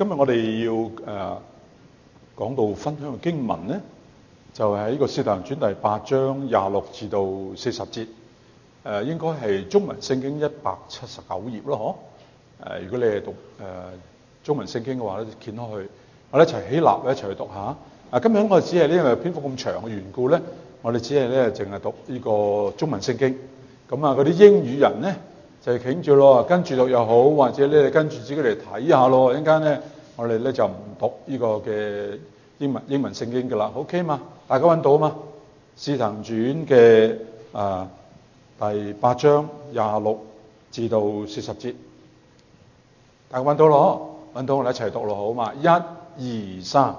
今日我哋要講到分享嘅經文咧，就係喺呢個《使徒行傳》第8章26至到40節。應該係中文聖經179頁咯，如果你係讀中文聖經嘅話咧，就掀開去，我哋一齊起立，一齊去讀下。今日我哋只係因為篇幅咁長嘅緣故咧，我哋只係咧淨係讀呢個中文聖經。咁嗰啲英語人咧就傾住咯，跟住讀又好，或者咧跟住自己嚟睇下咯。一陣間咧我哋咧就唔讀呢個嘅英文聖經㗎啦。OK 嘛？大家揾到嘛？使徒行傳嘅第8章26至到40節，大家揾到咯？揾到我哋一齊讀咯，好嘛？1、2、3。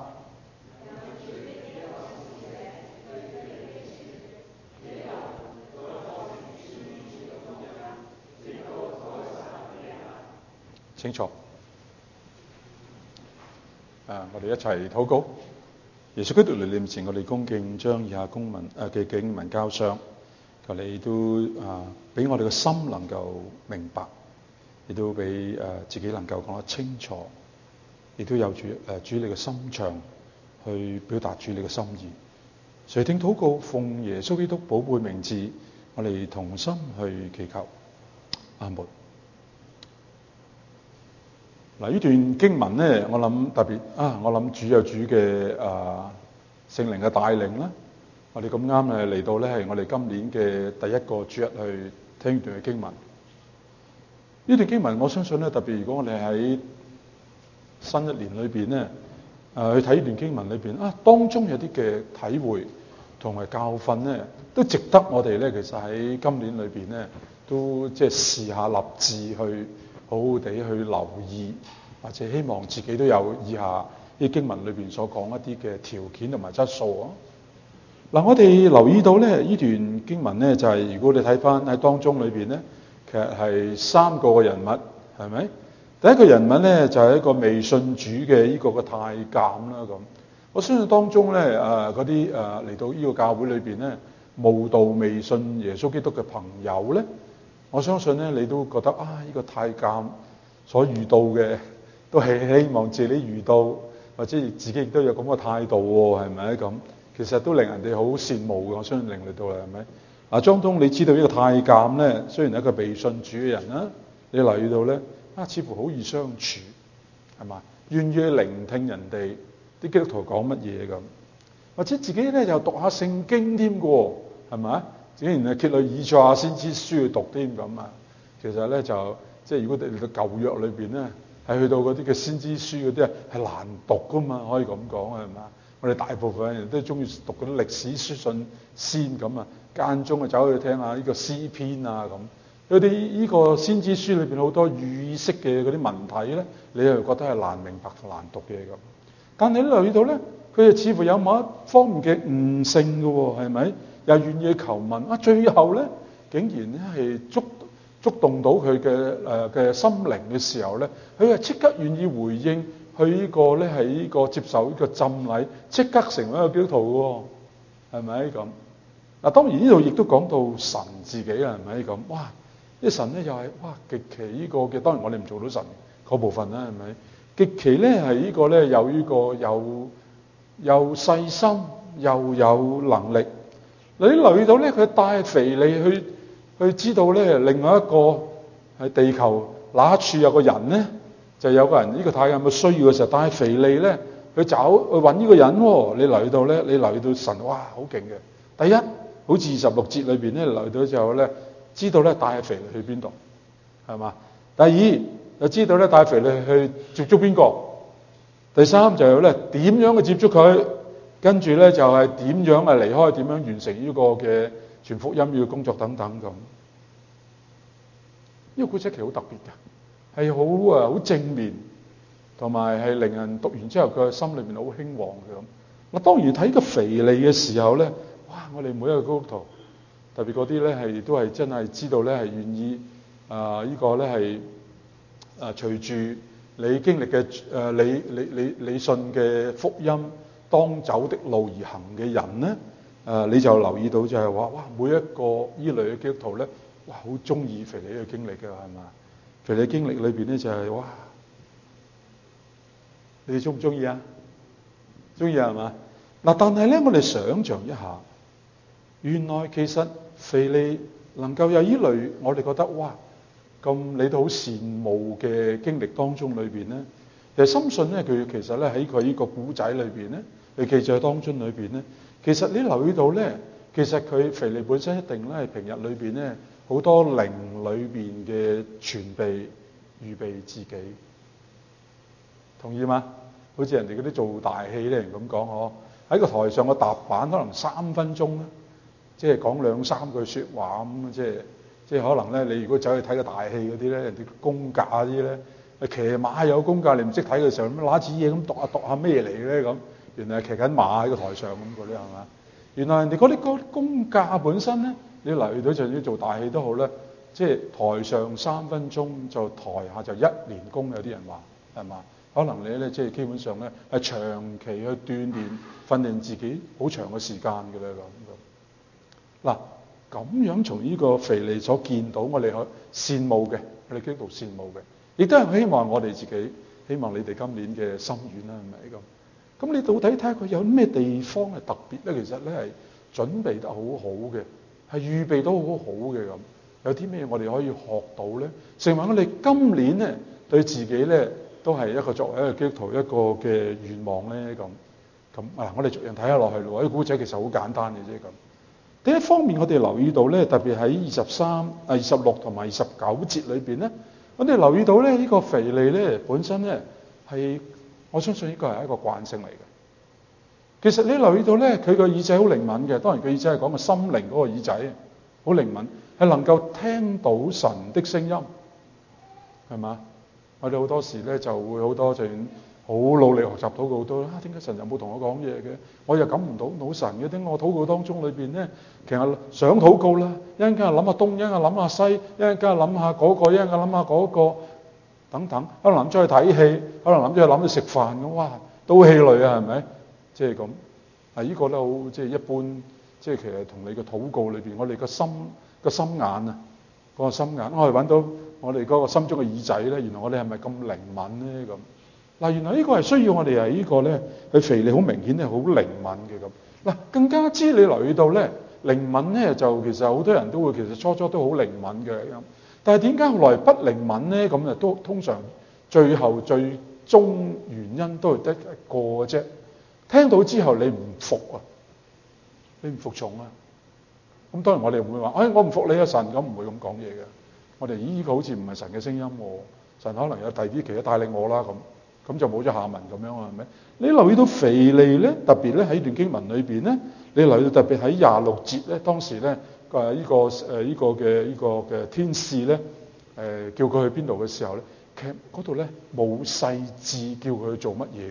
清楚。我哋一齊禱告。耶穌基督嚟面前，我哋恭敬將以下嘅經文交上。求你都俾我哋嘅心能夠明白，亦都俾自己能夠講得清楚，亦都有主你嘅心腸去表達主你嘅心意。垂聽禱告，奉耶穌基督寶貝名字，我哋同心去祈求。阿門。呢段經文咧，我諗特別我諗主有主嘅聖靈嘅帶領啦。我哋咁啱嚟到咧，係我哋今年嘅第一個主日去聽段嘅經文。呢段經文我相信咧，特別如果我哋喺新一年裏邊咧，去睇呢段經文裏邊當中有啲嘅體會同埋教訓咧，都值得我哋咧，其實喺今年裏邊咧，都即係試下立志去好好地去留意，或者希望自己都有以下啲經文裏邊所講一啲嘅條件同埋質素。我哋留意到咧，呢段經文咧就係如果你睇翻喺當中裏邊咧，其實係3個嘅人物，係咪？第一個人物咧就係一個未信主嘅呢個嘅太監啦咁。我相信當中咧嗰啲嚟到呢個教會裏邊咧，慕道未信耶穌基督嘅朋友咧，我相信咧你都覺得呢個太監所遇到嘅都係希望自己遇到，或者自己亦都有咁嘅態度喎，係咪咁？其實都令人哋好羨慕嘅，我相信令你到啦，係咪？當中你知道呢個太監咧，雖然係一個未信主嘅人啦，你留意到咧似乎好易相處，係嘛？願意去聆聽人哋啲基督徒講乜嘢咁，或者自己咧又讀下聖經添嘅，係咪？竟然係揭去以賽亞先知書去讀添咁啊！其實咧就即係如果你嚟到舊約裏邊咧，係去到嗰啲嘅先知書嗰啲係難讀噶嘛，可以咁講係嘛？我哋大部分人都中意讀嗰啲歷史書信先咁啊，間中走去聽下呢個詩篇啊咁。佢哋呢個先知書裏邊好多語意識嘅嗰啲文體咧，你又覺得係難明白同難讀嘅咁。但係你留意到咧，佢哋似乎有某一方面嘅悟性嘅喎，係咪？又願意求問最後咧竟然咧係觸動到佢嘅心靈嘅時候咧，佢係即刻願意回應。佢呢個咧係呢個接受呢個浸禮，即刻成為一個基督徒喎，係咪咁？當然呢度亦都講到神自己啦，係咪咁？哇！呢神咧又係極其呢個嘅，當然我哋唔做到神嗰部分啦，係咪？極其咧係呢個咧有呢個有細心又有能力。你留意到咧，佢帶腓利去知道咧，另外一個喺地球哪一處有個人咧。就有個人呢個太監有冇需要嘅時候，帶腓利咧去揾呢個人喎。你留意到咧，你留意到神好勁嘅。第一，好似26節裏邊咧留意到之後咧，知道咧帶腓利去邊度，係嘛？第二，就知道咧帶腓利去接觸邊個。第三就係咧點樣去接觸佢，跟住咧就係點樣離開，點樣完成呢個嘅傳福音嘅工作等等咁。呢個故事其實好特別㗎。係好正面，同埋係令人讀完之後佢心裏邊好興旺嘅咁。當然睇個腓利嘅時候咧，我哋每一個基督徒，特別嗰啲咧都係真係知道咧係願意呢個咧係隨住你經歷嘅你信嘅福音當走的路而行嘅人咧，你就留意到就係話每一個呢類嘅基督徒咧，好中意腓利嘅經歷嘅係嘛？腓利經歷裏邊咧就係你哋中唔中意啊？中意係嘛？嗱，但係咧，我哋想像一下，原來其實腓利能夠有呢類，我哋覺得哇，咁你都好羨慕嘅經歷當中裏邊咧，其實深信咧，佢其實咧喺佢呢個古仔裏邊咧，你記載當中裏邊咧，其實你留意到咧，其實佢腓利本身一定咧係平日裏邊咧好多靈裏邊嘅傳備預備自己，同意嗎？好似人哋嗰啲做大戲咧，人咁講嗬，喺個台上個踏板可能3分鐘咧，即係講2-3句説話咁，即係可能咧，你如果走去睇個大戲嗰啲咧，人哋功架啲咧，騎馬有功架，你唔識睇嘅時候，咁攞支嘢咁度下咩嚟咧咁？原來係騎緊馬喺個台上咁嗰啲係嘛？原來人哋嗰啲功架本身咧，你留意到就算做大戲都好咧，即係台上3分鐘，就台下就1年功，有啲人話係嘛？可能你咧即係基本上咧係長期去鍛鍊訓練自己好長嘅時間嘅咧咁。嗱，咁樣從呢個腓利所見到我哋去羨慕嘅，我哋基督徒羨慕嘅，亦都係希望我哋自己，希望你哋今年嘅心願啦，係咪咁？咁你到底睇下佢有咩地方係特別咧？其實咧係準備得好好嘅，係預備得好好嘅咁。有啲咩我哋可以學到咧？成為我哋今年咧對自己咧都係一個作為一個基督徒一個嘅願望咧咁。咁啊，我哋逐樣睇下落去咯。啲古仔其實好簡單嘅啫咁。第一方面，我哋留意到咧，特別喺26同埋29節裏邊咧，我哋留意到咧呢個腓利咧本身咧係，我相信呢個係一個慣性嚟嘅。其實你留意到咧，佢個耳仔好靈敏嘅。當然佢耳仔係講個心靈嗰個耳仔，好靈敏，係能夠聽到神的聲音，係嘛？我哋好多時咧就會好多就好努力學習禱告好多啦。點解神又冇同我講嘢嘅？我又感唔到神嘅。點解我禱告當中裏邊咧，其實想禱告啦，一陣間諗下東，一陣間諗下西，一陣間諗下嗰個，一陣間諗下嗰個，等等。可能諗咗去睇戲，可能諗咗去諗去食飯咁。哇，都氣餒啊，係咪？即係咁。啊，呢個咧好即係一般，即係其實同你嘅禱告裏邊，我哋個心眼啊，嗰個心眼，我哋揾到我哋嗰個心中嘅耳仔咧，原來我哋係咪咁靈敏咧咁？嗱，原來呢個係需要我哋係呢個咧，佢腓利好明顯係好靈敏嘅咁。嗱，更加之你留意到咧，靈敏咧就其實好多人都會其實初都好靈敏嘅咁，但係點解後來不靈敏咧？咁啊都通常最終原因都係得一個嘅啫。聽到之後你唔服啊，你唔服從啊。咁當然我哋唔會話，我唔服你啊神，咁唔會咁講嘢嘅。我哋呢個好似唔係神嘅聲音喎，神可能有第二啲其他帶領我啦咁就冇咗下文咁樣啊，係咪？你留意到腓利咧，特別咧喺段經文裏邊咧，你留意到特別喺26節咧，當時咧呢個嘅天使咧叫佢去邊度嘅時候咧，其實嗰度咧冇細緻叫佢去做乜嘢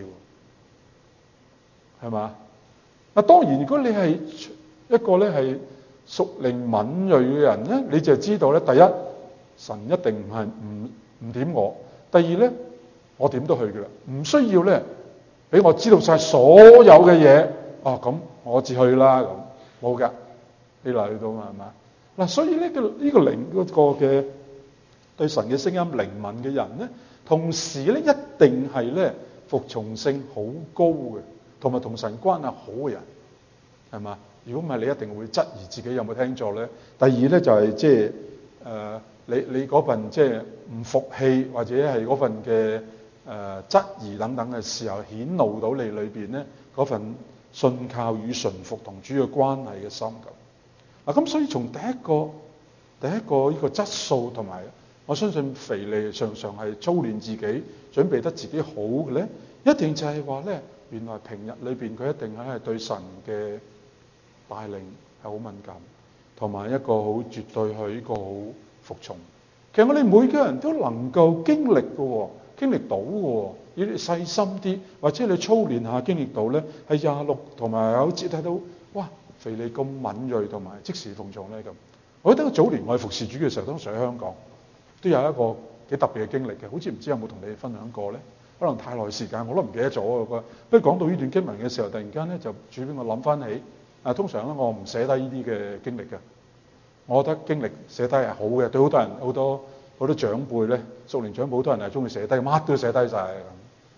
喎，係嘛？嗱，當然如果你係一個咧係屬靈敏銳嘅人咧，你就知道咧，第一神一定唔點我，第二咧我點都去嘅啦，唔需要咧俾我知道晒所有嘅嘢。咁我至去啦咁，冇㗎，你留意到嘛係嘛？嗱，所以呢個靈嗰個嘅對神嘅聲音靈敏嘅人咧，同時咧一定係咧服從性好高嘅，同埋同神關係好嘅人，係嘛？如果唔係，你一定會質疑自己有冇聽錯咧。第二咧就係即係你嗰份即係唔服氣或者係嗰份嘅質疑等等嘅時候，顯露到你裏邊咧嗰份信靠與順服同主嘅關係嘅心咁。咁所以從第一個呢個質素同埋，我相信腓利常常係操練自己，準備得自己好嘅咧，一定就係話咧，原來平日裏邊佢一定係對神嘅帶領係好敏感，同埋一個好絕對係一個好服從。其實我哋每個人都能夠經歷嘅，經歷到嘅。要你細心啲，或者你操練下經歷到咧，係26同埋29節睇到，哇！腓利咁敏鋭同埋即時奉從咧咁。我記得早年我去服侍主嘅時候，當時喺香港都有一個幾特別嘅經歷嘅，好似唔知有冇同你哋分享過咧？可能太耐時間，我都唔記得咗啊！不過講到呢段經文嘅時候，突然間咧就主俾我諗翻起。通常咧我唔寫低呢啲嘅經歷嘅，我覺得經歷寫低係好嘅，對好多人好多長輩咧，屬靈長輩好多人係中意寫低，乜都寫低晒咁。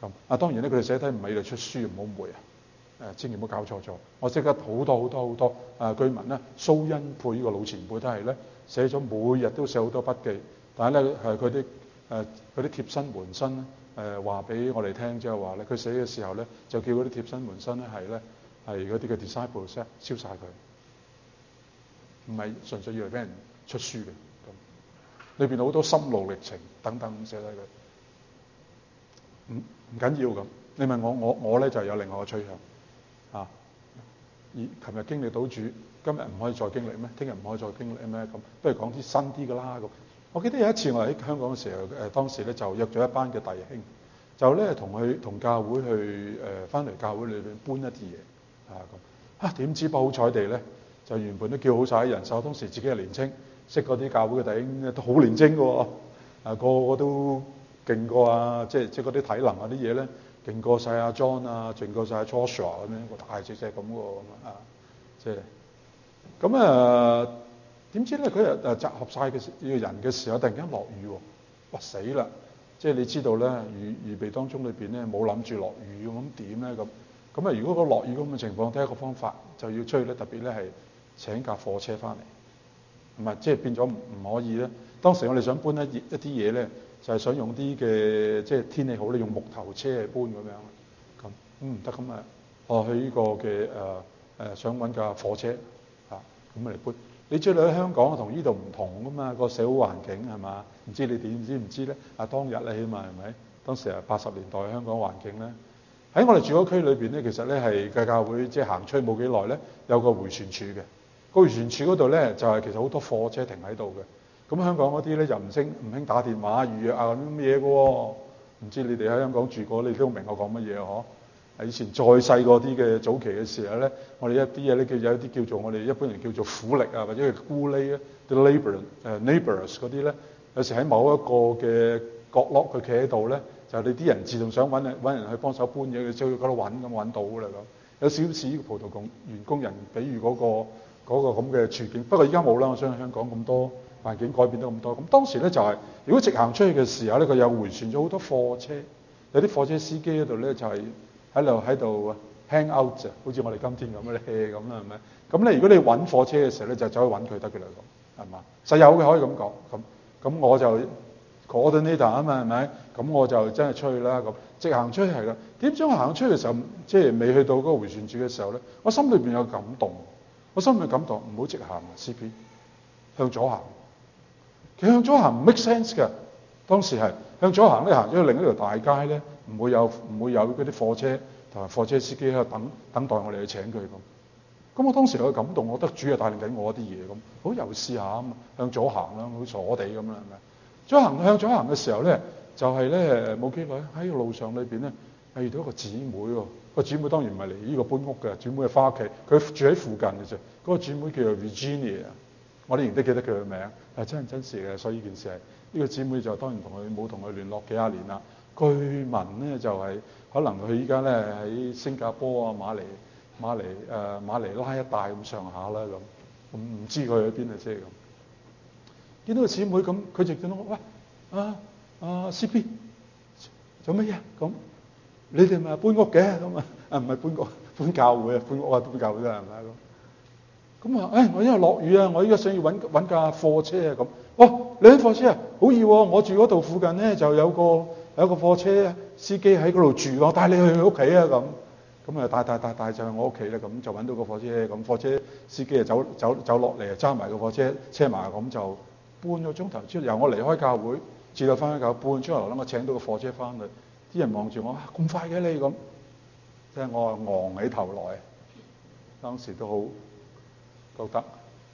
咁當然咧，佢哋寫低唔係嚟出書，唔好誤會啊！千祈唔好搞錯咗。我識得好多居民咧，蘇恩佩呢個老前輩都係咧寫咗，每日都寫好多筆記。但係咧佢啲貼身門生咧話俾我哋聽，即係話咧佢寫嘅時候咧就叫嗰啲貼身門生咧係嗰啲嘅 disciples 咧燒晒佢，唔係純粹要嚟俾人出書嘅。裏邊好多心路歷程等等咁寫低佢，唔緊要咁。你問我咧就有另外個趨向啊！而琴日經歷到主，今日唔可以再經歷咩？聽日唔可以再經歷咩？咁不如講啲新啲㗎啦咁。我記得有一次我喺香港嘅時候，當時咧就約咗一班嘅弟兄，就咧同教會去翻嚟教會裏邊搬一啲嘢咁。點知不好彩地咧，就原本都叫好晒啲人手，當時自己係年青，識嗰啲教會嘅弟兄都好年青嘅喎，個個都勁過啊！即係嗰啲體能啊啲嘢咧，勁過晒阿 John 啊，勁過晒阿 Joshua 咁樣個大隻隻咁喎即係咁點知咧佢日集合晒嘅人嘅時候，突然間落雨喎，哇死啦！即係你知道咧，預備當中裏邊咧冇諗住落雨咁點咧咁？如果個落雨咁嘅情況，第一個方法就要出去咧，特別咧係請架貨車翻嚟，唔係即係變咗唔可以咧。當時我哋想搬一啲嘢咧，就係想用啲嘅即係天氣好咧，用木頭車去搬咁樣咁唔得咁去呢個嘅想揾架貨車咁嚟搬。你知道喺香港同呢度唔同噶嘛，個社會環境係嘛？唔知你知唔知咧？當日咧起碼係咪？當時80年代香港環境咧，喺我哋住嗰區裏邊咧，其實咧係嘅教會即係行出去冇幾耐咧，有個迴旋處嘅。個迴旋處嗰度咧就係其實好多貨車停喺度嘅。咁香港嗰啲咧就唔興打電話預約咁嘢嘅喎。唔知你哋喺香港住過，你都明我講乜嘢嗬？以前再細個啲嘅早期嘅時候咧，我哋一啲嘢咧有一啲叫做我哋一般人叫做苦力啊，或者係咕喱咧，啲 neighbors 嗰啲咧，有時喺某一個嘅角落佢企喺度咧，就你啲人自動想揾人去幫手搬嘢，佢就去嗰度揾到㗎啦咁。有少少似呢個葡萄園工人，比喻嗰個咁嘅處境。不過而家冇啦，我相信香港咁多環境改變得咁多。咁當時咧就係如果直行出去嘅時候咧，佢有迴旋咗好多貨車，有啲貨車司機嗰度咧就係喺度 hang out 啫，好似我哋今天咁咧 hea 咁啦，係咪？咁咧如果你揾貨車嘅時候咧，就走去揾佢得嘅啦，咁係嘛？實有嘅可以咁講，咁我就 coordinator 啊嘛，係咪？咁我就真係出去啦，咁直行出去係啦。點知我行出去嘅時候，即係未去到嗰個迴旋處嘅時候咧，我心裏邊有感動，唔好直行 CP， 向左行。其實向左行唔 make sense 㗎，當時係向左行咧，行咗去另一條大街咧，唔會有嗰啲貨車同埋貨車司機喺度等待我哋去請佢咁。咁我當時有感動，我覺得主係帶領緊我啲嘢咁，好又試下啊，向左行啦，好傻地咁啦，係咪？向左行嘅時候咧，就係咧冇幾耐喺個路上裏邊咧，遇到一個姊妹喎。個姊妹當然唔係嚟呢個搬屋嘅，姊妹係翻屋企，佢住喺附近嘅啫。嗰個姊妹叫做 Virginia， 我哋仍然記得佢嘅名，係真人真事嘅。所以呢件事係呢個姊妹就當然冇同佢聯絡幾廿年啦。據聞咧就係可能佢依家咧喺新加坡啊、馬尼拉一帶咁上下啦咁，唔知佢喺邊啊，即係咁。見到個姊妹咁，佢就見到我，喂，CP 做乜嘢？咁你哋咪搬屋嘅咁啊？唔係搬屋，搬教會啊，搬屋啊，搬教會㗎係咪咁？咁啊，我因為落雨啊，我依家想要揾架貨車啊咁。你揾貨車啊？好易喎，我住嗰度附近咧就有個貨車司機喺嗰度住，我帶你去佢屋企啊咁。咁啊帶就去我屋企啦，咁就揾到個貨車，咁貨車司機啊走落嚟啊，揸埋個貨車埋，咁就半個鐘頭之後由我離開教會至到翻去教會半個鐘頭啦，我請到個貨車翻去，啲人望住我，咁快嘅你咁，即係我昂起頭來，當時都好覺得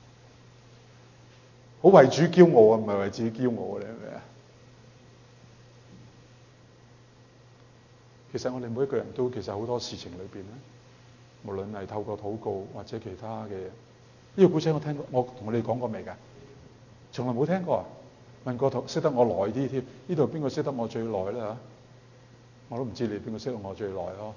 好為主驕傲啊，唔係為自己驕傲啊，你係咪啊？其實我哋每一個人都其實好多事情裏邊咧，無論係透過禱告或者其他嘅呢個故仔，我聽過，我同你講過未㗎？從來冇聽過啊！問過識得我耐啲添，呢度邊個識得我最耐咧嚇？我都唔知你邊個識得我最耐咯。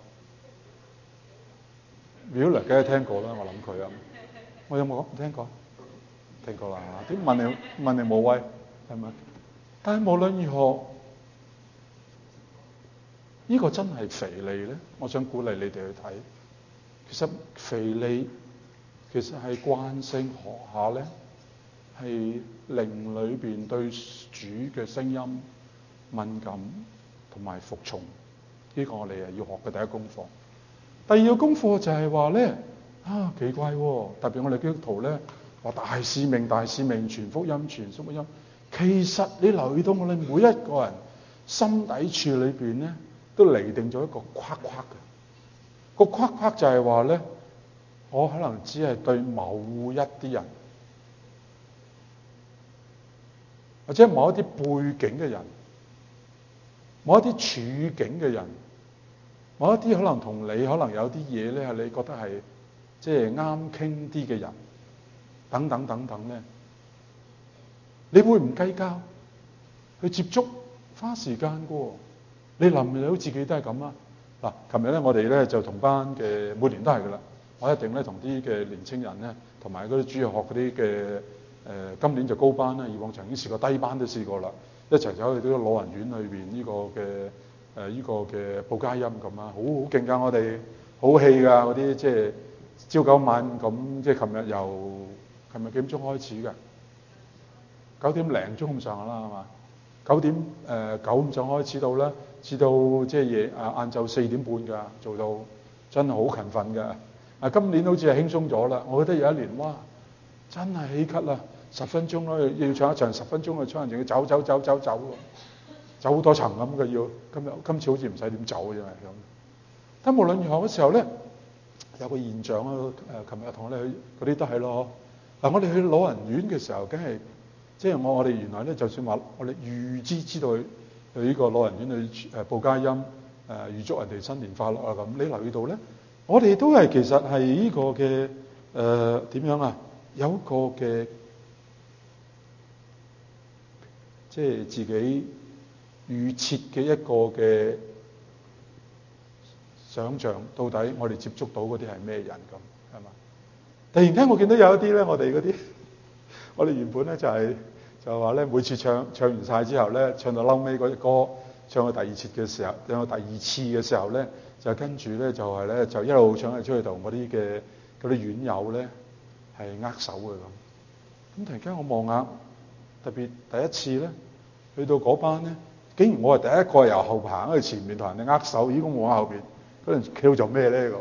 如果嚟梗係聽過啦，我諗佢啊，我有冇聽過？聽過啦，點問你無謂係咪？但係無論如何， 呢個真係腓利咧？我想鼓勵你哋去睇。其實腓利其實係慣性學下咧，係靈裏邊對主嘅聲音敏感同埋服從。呢個我哋係要學嘅第一功課。第二個功課就係話咧，奇怪喎，特別我哋基督徒咧話大使命、大使命、傳福音、傳福音。其實你留意到我哋每一個人心底處裏邊咧，都釐定咗一個框框嘅。個框框就係話咧，我可能只係對某一啲人，或者某一啲背景嘅人，某一啲處境嘅人，某一啲可能同你可能有啲嘢咧，係你覺得係即係啱傾啲嘅人，等等等等咧，你會唔計較去接觸，花時間嘅喎？你諗唔到自己都係咁啊？嗱，琴日咧我哋咧就同班嘅，每年都係噶啦，我一定咧同啲嘅年青人咧，同埋嗰啲主日學嗰啲嘅今年就高班啦，以往曾經試過低班都試過啦，一齊走去啲老人院裏邊呢個嘅呢個嘅報佳音咁啊，好勁㗎，我哋好氣㗎嗰啲，即係朝九晚五咁，即係琴日幾點鐘開始㗎？9點零鐘咁上下啦，係嘛？9點9咁上開始到啦，至到即係晏晝4點半㗎，做到真係好勤奮㗎。今年好似係輕鬆咗啦，我覺得有一年哇，真係起咳啦，10分鐘咯，要唱一場10分鐘嘅唱，仲要走好多層咁嘅要。今次好似唔使點走嘅，真係咁。但無論如何嘅時候咧，有個現象啊，琴日同我哋去嗰啲都係咯。嗱，我哋去老人院嘅時候，梗係即係我哋原來咧，就算話我哋知道去呢個老人院去報佳音，預祝人哋新年快樂啊咁。你留意到咧，我哋都係其實係呢個嘅點樣啊？有一個嘅即係自己預設嘅一個嘅想像，到底我哋接觸到嗰啲係咩人咁係嘛？突然間我見到有一啲咧，我哋嗰啲我哋原本咧就話咧，每次唱完晒之後咧，唱到嬲尾嗰隻歌，唱到第二次嘅時候咧，就跟住咧就係咧就一路唱出去同嗰啲院友咧係握手嘅咁。咁突然間我望下，特別第一次咧去到嗰班咧，竟然我係第一個由後排喺前面同人哋握手，咦？咁我喺後邊嗰陣企到做咩咧咁？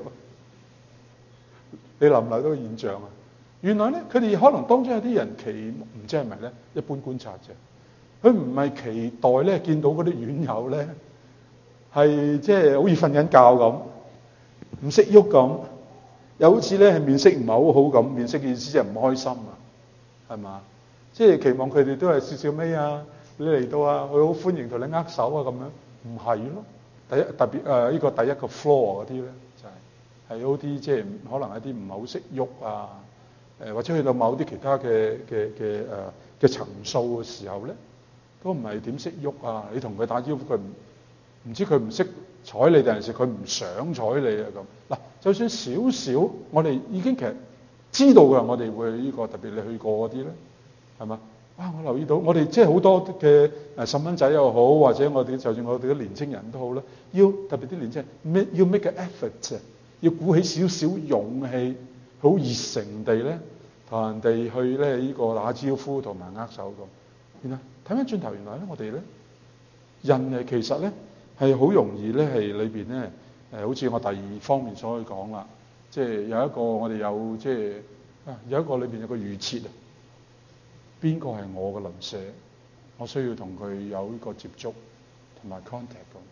你留唔留到個現象啊？原來咧，佢哋可能當中有啲人唔知係咪咧，一般觀察啫。佢唔係期待咧見到嗰啲院友咧係即係好似瞓緊覺咁，唔識喐咁，又好似咧係面色唔係好好咁。面色嘅意思即係唔開心啊，係嘛？即係期望佢哋都係笑笑眯啊，你嚟到啊，佢好歡迎同你握手啊咁樣，唔係咯。特別呢個第一個 floor 嗰啲咧，就係有啲即係可能一啲唔係好識喐啊。或者去到某啲其他嘅層數嘅時候咧，都唔係點識喐啊！你同佢打招呼，佢唔知佢唔識睬你，定係佢唔想睬你啊咁。嗱，就算少少，我哋已經其實知道嘅，我哋會呢個特別你去過嗰啲咧，係嘛？哇！我留意到，我哋即係好多嘅細蚊仔又好，或者我哋就算我哋啲年青人都好啦，要特別啲年青人要 make an effort， 要鼓起少少勇氣，好熱誠地咧，同人哋去咧呢個打招呼同埋握手咁。原來睇翻轉頭，原來咧我哋咧人其實咧係好容易咧係裏邊咧好似我第二方面所講啦，即係有一個我哋有即係有一個裏邊有個預設啊，邊個係我嘅鄰舍，我需要同佢有呢個接觸同埋 contact 咁。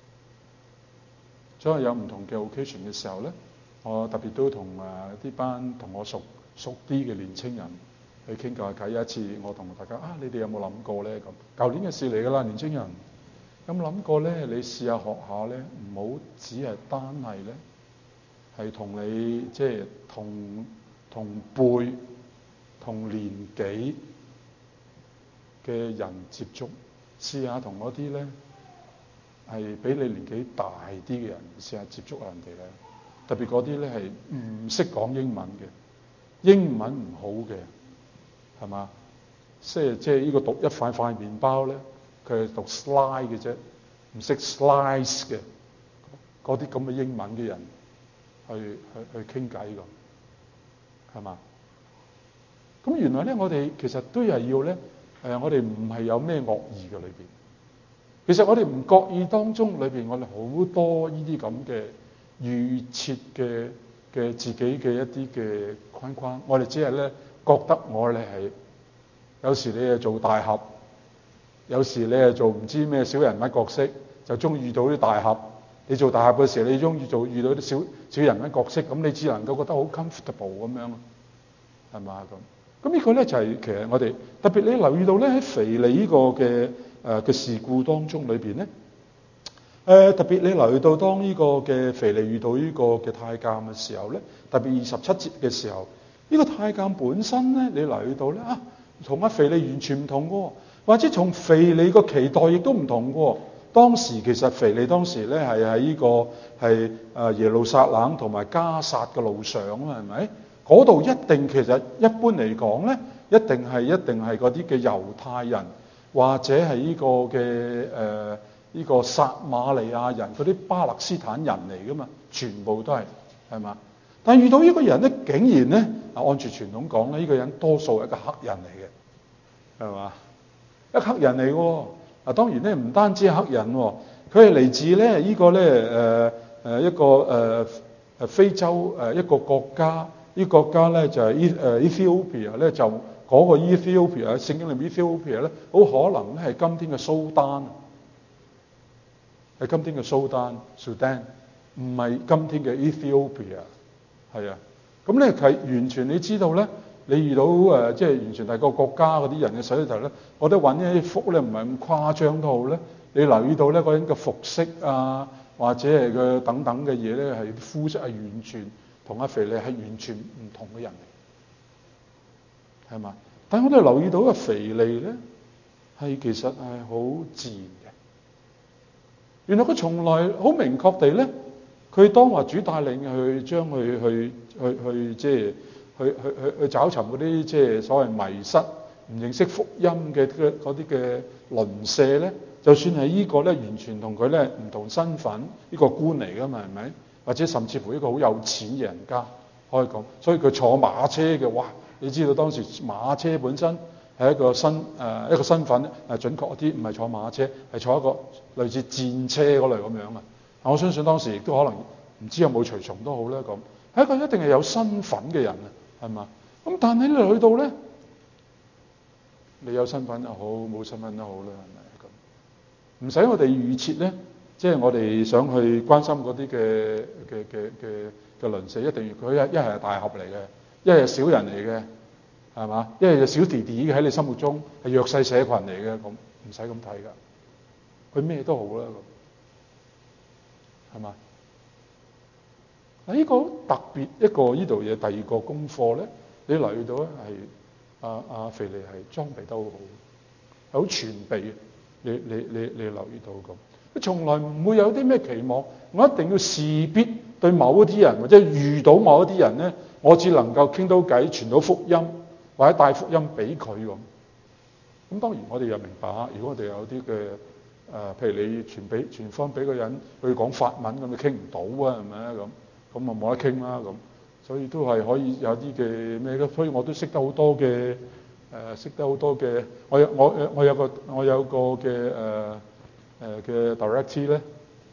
所以有唔同嘅 occasion 嘅時候咧，我特別都同啲班同我熟啲嘅年青人去傾偈。有一次我同大家你哋有冇諗過咧咁？舊年嘅事嚟㗎啦，年青人有冇諗過咧？你試下學下咧，唔好只係單係咧，係同你即係同輩同年紀嘅人接觸，試下同嗰啲咧係比你年紀大啲嘅人試下接觸人哋咧。特別嗰啲咧係唔識講英文嘅，英文唔好嘅，係嘛？即係呢個讀一塊麵包咧，佢係讀 slide 嘅啫，唔識 slice 嘅， 嗰啲咁嘅英文嘅人去傾偈咁，係嘛？咁原來咧，我哋其實都係要咧，我哋唔係有咩惡意嘅裏邊。其實我哋唔覺意當中裏邊，我哋好多呢啲咁嘅預設嘅自己嘅一啲嘅框框。我哋只係咧覺得我哋係有時你係做大俠，有時你係做唔知咩小人物角色，就中意遇到啲大俠。你做大俠嘅時候，你中意遇到啲小人物角色，咁你只能夠覺得好 comfortable 咁樣，係嘛咁？咁呢個咧就係其實我哋特別你留意到咧喺腓利呢個嘅事故當中裏邊咧，特別你留意到當呢個嘅腓利遇到呢個嘅太監嘅時候咧，特別27節嘅時候，呢個太監本身咧，你留意到咧同阿腓利完全唔同嘅，或者從腓利個期待亦都唔同嘅。當時其實腓利當時咧係喺呢個係耶路撒冷同埋加撒嘅路上啊嘛，係咪？嗰度一定其實一般嚟講咧，一定係嗰啲嘅猶太人或者係呢個嘅呢個撒瑪利亞人嗰啲巴勒斯坦人嚟噶嘛，全部都係嘛？但係遇到呢個人咧，竟然咧按住傳統講咧，呢個人多數係一個黑人嚟嘅，係嘛？一個黑人嚟喎。當然咧唔單止係黑人，佢係嚟自咧呢個咧一個非洲一個國家，呢個國家咧就係Ethiopia 咧，就嗰個 Ethiopia 聖經裏面 Ethiopia 咧，好可能咧係今天嘅蘇丹，係今天嘅蘇丹 Sudan， 唔係今天嘅 Ethiopia， 係啊，咁咧係完全你知道咧。你遇到即係完全係個國家嗰啲人嘅時候咧，我覺得揾一啲福咧唔係咁誇張都好咧。你留意到咧嗰人嘅服飾啊，或者係佢等等嘅嘢咧，係膚色係完全同阿腓利係完全唔同嘅人嚟，係嘛？但係我哋留意到阿腓利咧係其實係好自然嘅。原來佢從來好明確地咧，佢當話主帶領去將佢去即係。去找尋嗰啲即係所謂迷失、唔認識福音嘅嗰啲嘅鄰舍咧，就算係呢個咧，完全同佢咧唔同身份，呢個官嚟噶嘛，係咪？或者甚至乎一個好有錢嘅人家可以講，所以佢坐馬車嘅，哇！你知道當時馬車本身係一個身份咧，準確啲唔係坐馬車，係坐一個類似戰車嗰類咁樣啊。我相信當時亦都可能唔知有冇隨從都好啦，咁係一個一定係有身份嘅人啊。係嘛？咁但係你去到咧，你有身份又好，冇身份都好啦，係咪咁？唔使我哋預設咧，即係我哋想去關心嗰啲嘅鄰舍，一定要佢一係大俠嚟嘅，一係小人嚟嘅，係嘛？一係小弟弟嘅喺你心目中係弱勢社群嚟嘅，咁唔使咁睇噶，佢咩都好啦，咁係嘛？呢個特別一個呢度嘢，第二個功課咧，你留意到咧係阿腓利係裝備得好好，好全備嘅。你留意到咁，佢從來唔會有啲咩期望，我一定要事必對某一啲人或者遇到某一啲人咧，我只能夠傾到偈、傳到福音或者帶福音俾佢咁。咁當然我哋又明白，如果我哋有啲嘅譬如你傳翻俾個人去講法文咁，你傾唔到啊，係咪啊咁？咁啊冇得傾啦咁，所以都係可以有啲嘅咩嘅，所以我都識得好多嘅我有個嘅嘅 director 咧，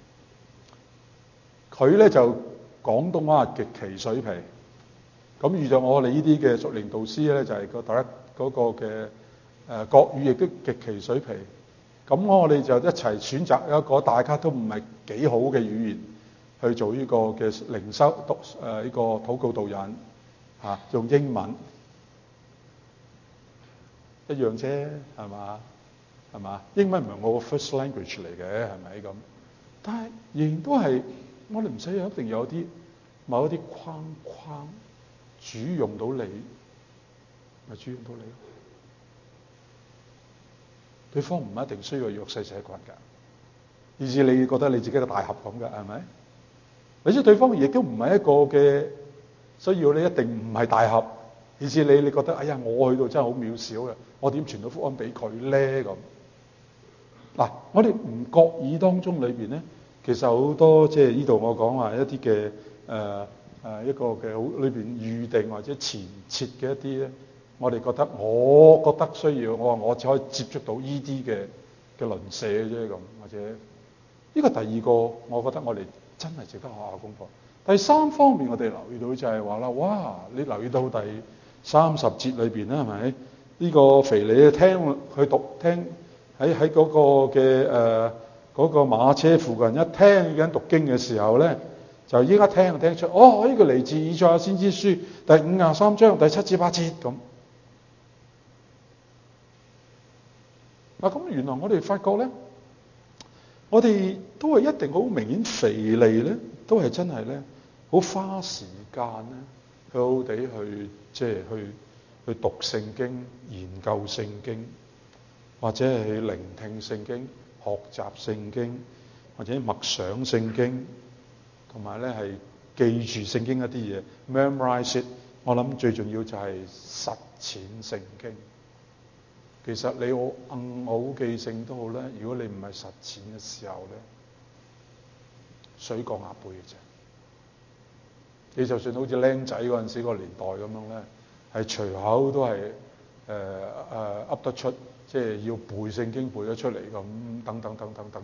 佢咧就廣東話極其水皮，咁遇到我哋呢啲嘅屬靈導師咧，就係個 director 嗰個嘅國語亦都極其水皮，咁我哋就一齊選擇一個大家都唔係幾好嘅語言。去做呢個嘅靈修呢個禱告導引用英文一樣啫，係嘛？英文唔係我個 first language 嚟嘅，係咪咁？但係仍然都係我哋唔使一定有啲某一啲框框主用到你，咪主用到你。對方唔一定需要弱勢社群㗎，以至你覺得你自己個大俠咁㗎，係咪？你知對方亦都唔係一個嘅需要，你一定唔係大俠，以至你覺得哎呀，我去到真係好渺小嘅，我點傳到福音俾佢咧咁？嗱，我哋唔覺意當中裏邊咧， 其實好多即係呢度我講話一啲嘅一個嘅好裏邊預定或者前設嘅一啲咧，我覺得需要，我只可以接觸到呢啲嘅鄰舍啫咁，或者呢個第二個，我覺得我哋真係值得學下功課。第三方面我哋留意到就係話啦，哇！你留意到第30節裏邊咧，係咪呢個腓利聽佢讀聽喺嗰個嘅嗰個馬車附近一聽緊讀經嘅時候咧，就依家聽出呢個嚟自以賽亞先知書第53章第7至8節咁。咁原來我哋發覺咧，我哋都係一定好明顯腓利咧，都係真係咧好花時間咧，好好地去即係去讀聖經、研究聖經，或者係去聆聽聖經、學習聖經，或者默想聖經，同埋咧係記住聖經一啲嘢 memorize it。我諗最重要就係實踐聖經。其實你好記性都好咧，如果你唔係實踐嘅時候咧，水過鴨背嘅啫。你就算好似僆仔嗰陣時個年代咁樣咧，係隨口都係噏得出，即係要背聖經背得出嚟咁，等等。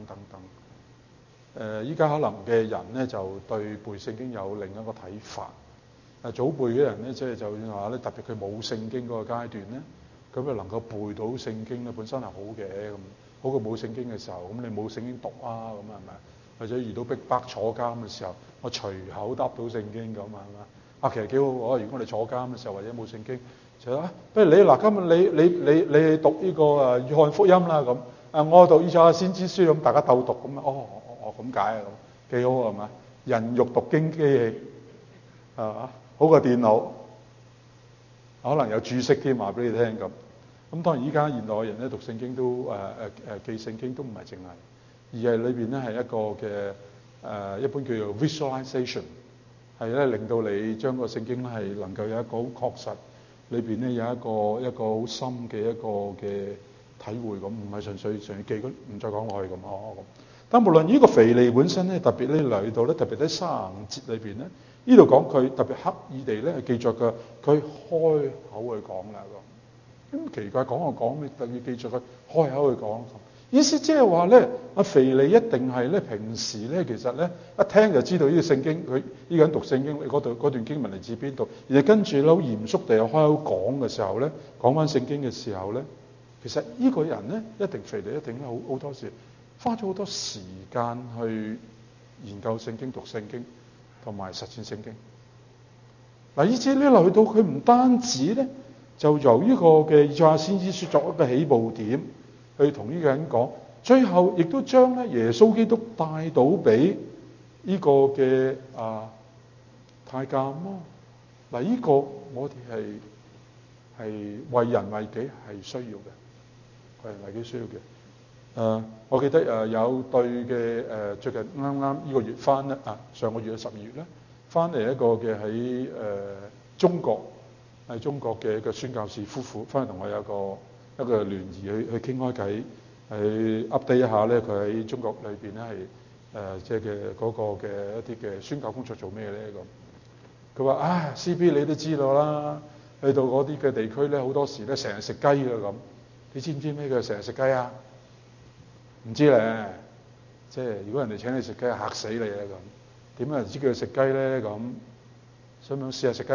依家可能嘅人咧就對背聖經有另一個睇法。早輩嘅人咧，即係就算話咧，特別佢冇聖經嗰個階段咧，咁就能夠背到聖經咧，本身係好嘅咁，好過冇聖經嘅時候，咁你冇聖經讀啊，咁係咪？或者遇到逼迫坐監嘅時候，我隨口答到聖經咁係嘛？其實幾好喎！如果我哋坐監嘅時候或者冇聖經，就不如你嗱，今日你讀呢個約翰福音啦咁，我讀以賽亞先知書咁，大家鬥讀咁咁解啊咁，幾好係嘛？人肉讀經機器係嘛？好過電腦，可能有注釋添話俾你聽咁。咁當然依家現代人咧讀聖經都記聖經都唔係淨係，而係裏邊咧係一個嘅一般叫做 visualization， 係咧令到你將個聖經咧係能夠有一個好確實，裏邊咧有一個好深嘅一個嘅體會咁，唔係純粹記嗰唔再講落去咁咁。但無論呢個腓利本身咧，特別咧嚟到咧，特別喺35節裏邊咧，呢度講佢特別刻意地咧係記著嘅，佢開口去講啦咁。咁奇怪講咩？特別記著佢開口去講，意思即係話咧，阿腓利一定係咧平時咧其實咧一聽就知道呢個聖經，佢呢個人讀聖經嗰段經文嚟自邊度，而跟住咧好嚴肅地又開口講嘅時候咧，講翻聖經嘅時候咧，其實呢個人咧一定腓利一定咧好多時花咗好多時間去研究聖經、讀聖經同埋實踐聖經。嗱，以至呢來到佢唔單止咧，就由呢個嘅以賽亞先知書作一個起步點，去同呢個人講，最後亦都將咧耶穌基督帶到俾呢個嘅太監咯。嗱，呢個我哋係為人為己係需要嘅，為人為己需要嘅。我記得有對嘅最近啱啱呢個月翻咧上個月嘅12月咧，翻嚟一個嘅喺中國嘅一個宣教士夫婦，翻嚟同我有一個聯誼去傾開偈，去 update 一下咧佢喺中國裏邊咧係即係嘅嗰個嘅一啲嘅宣教工作做咩咧咁。佢話CB 你都知道啦，去到嗰啲嘅地區咧，好多時咧成日食雞㗎咁。你知唔知咩叫成日食雞啊？唔知咧，即係如果人哋請你食雞，嚇死你啊咁。點解人知叫佢食雞咧咁？想唔想試下食雞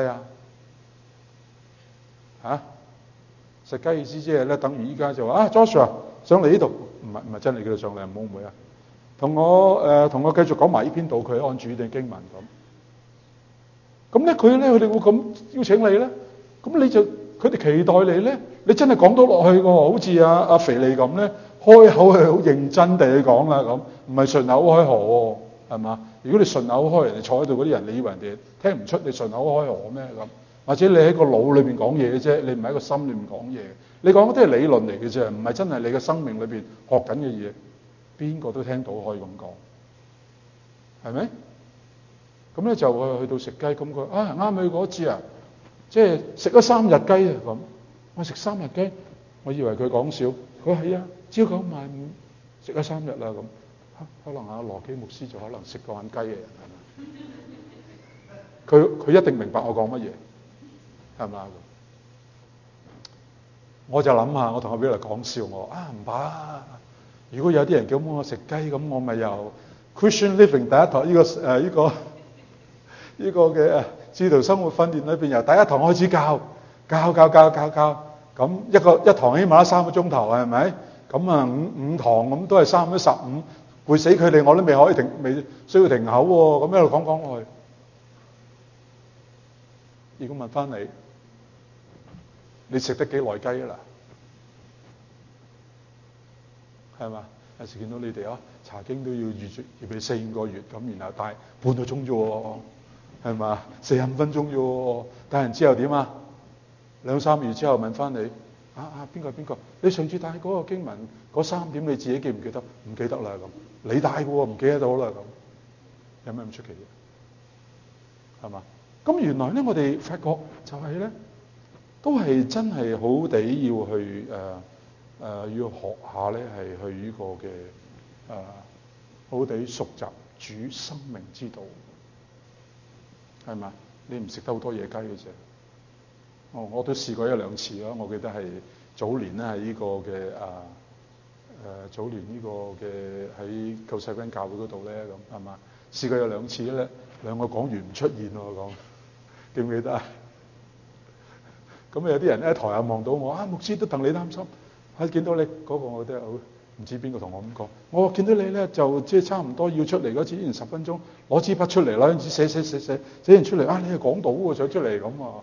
啊？食雞意思即係咧，等於依家就話Joshua 上嚟呢度，唔係真係叫佢上嚟，唔好誤會啊。同我繼續講埋呢篇道，佢按住呢段經文咁。咁咧佢哋會咁邀請你咧，咁你就佢哋期待你咧，你真係講到落去喎，好似阿腓利咁咧。開口係好認真地去講啦，咁唔係順口開河喎，係嘛？如果你順口開，人哋坐喺度嗰啲人，你以為人哋聽唔出你順口開河咩咁？或者你喺個腦裏邊講嘢嘅啫，你唔喺個心裏邊講嘢。你講嗰啲係理論嚟嘅啫，唔係真係你嘅生命裏邊學緊嘅嘢。邊個都聽到可以咁講，係咪？咁咧就去到食雞，咁佢啱佢嗰次即係食咗3日雞啊咁。我食3日雞，我以為佢講笑，佢話係啊。朝9晚5食咗3日啦咁， 可能阿羅基牧師就可能食過眼雞嘅人係咪？佢一定明白我講乜嘢係咪？我就諗下，我同阿 Will 講笑，我話唔怕，如果有啲人叫我食雞，咁我咪由 Christian Living 第一堂呢個嘅使徒生活訓練裏邊由第一堂開始教，咁一堂起碼都3個鐘頭係咪？咁啊五堂咁都係3、15，攰死佢哋我都未需要停口喎，咁一路講落去。如果問翻你食得幾耐雞啊啦？係嘛？有時見到你哋查經都要預備4、5個月咁，然後帶半個鐘啫喎，係嘛？45分鐘啫喎，帶完之後點啊？2、3個月之後問翻你邊個？你上次帶嗰個經文嗰3點你自己記唔記得？唔記得啦咁，你帶嘅喎，唔記得到啦咁，有咩咁出奇嘅？係嘛？咁原來咧，我哋發覺就係咧，都係真係好地要去要學下咧，係去呢個嘅好地熟習主生命之道，係嘛？你唔食得好多野雞嘅啫。我都試過1、2次啦。我記得係早年咧，喺呢個嘅早年呢個嘅喺救世軍教會嗰度咧，咁係嘛？試過有2次咧，2個講員唔出現喎，講記唔記得啊？咁有啲人咧喺台下望到我牧師都戥你擔心，見到你嗰個我都好唔知邊個同我咁講。我見到你咧就即係差唔多要出嚟嗰次，之前10分鐘攞支筆出嚟啦，寫完出嚟你係講到喎，寫出嚟咁啊。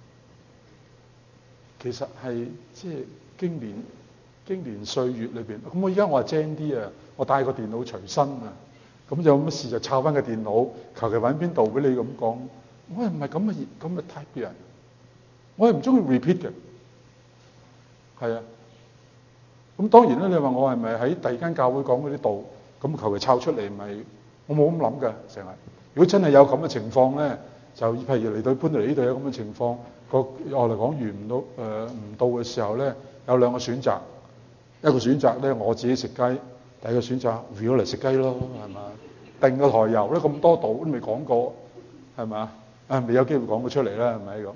其實係即係經年歲月裏邊，咁我而家我係精啲啊，我帶個電腦隨身啊，咁有乜事就抄翻個電腦，求其揾邊度俾你咁講。我係唔係咁嘅 type 嘅人，我係唔中意 repeat 嘅，係啊。咁當然啦，你話我係咪喺第2間教會講嗰啲道，咁求其抄出嚟咪？我冇咁諗㗎，成日。如果真係有咁嘅情況咧，就譬如嚟到搬到嚟呢度有咁嘅情況，我嚟講完唔到嘅時候咧，有2個選擇。一個選擇咧，我自己食雞；第2個選擇 Will 嚟食雞咯，係嘛？定個台油咧，咁多道都未講過，係嘛？未有機會講到出嚟啦，係咪咁？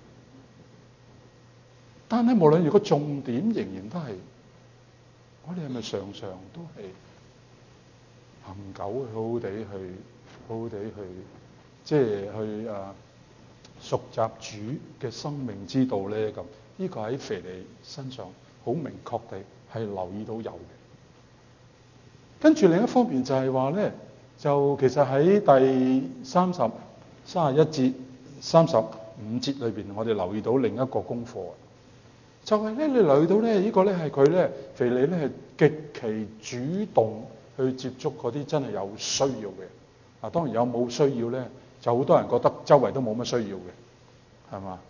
但係無論如果重點仍然都係，我哋係咪常常都係恒久好好地去，即係去熟習主嘅生命之道咧？咁呢個喺腓利身上好明確地係留意到有嘅。跟住另一方面就係話咧，就其實喺第31節、35節裏邊，我哋留意到另一個功課，就係咧，你留意到咧，呢個咧係佢咧腓利咧係極其主動去接觸嗰啲真係有需要嘅。當然有冇需要咧，就好多人覺得周圍都冇乜需要嘅，係嘛？